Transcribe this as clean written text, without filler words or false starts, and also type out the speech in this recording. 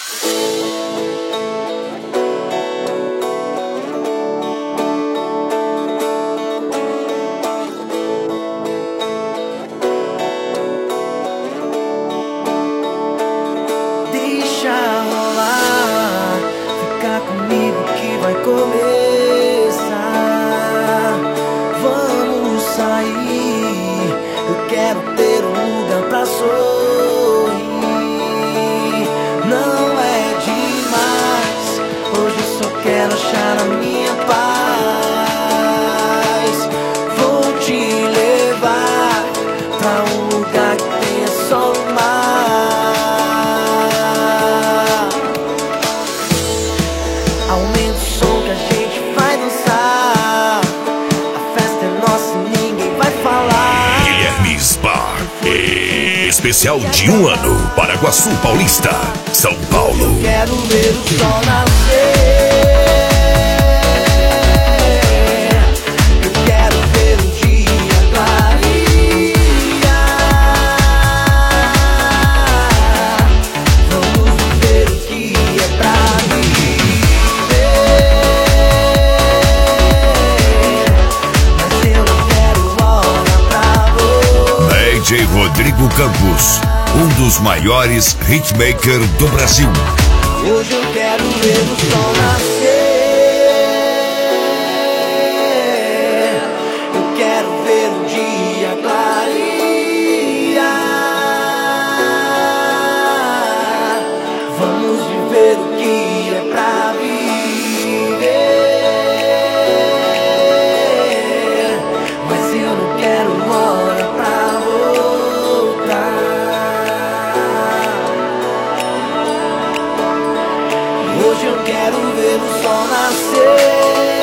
Comigo que vai começar. Vamos sair. Eu quero ter um lugar pra sorrir. Não é demais. Hoje eu só quero achar a minha paz. Vou te levar pra um lugar que tenha só o mar. Aumenta o som que a gente vai dançar. A festa é nossa e ninguém vai falar. Guilherme Sbar, especial de 1 ano, Paraguaçu Paulista, São Paulo. Eu quero ver o sol nascer. Eu quero ver o dia clarear. Vamos viver o que é pra viver. Mas eu não quero hora pra você. DJ Rodrigo Campos, um dos maiores hitmakers do Brasil. Hoje eu quero ver o sol nascer. Eu quero ver o dia clarear. Vamos viver o que é pra viver. Mas eu não quero hora pra voltar. Hoje eu quero ver o sol nascer.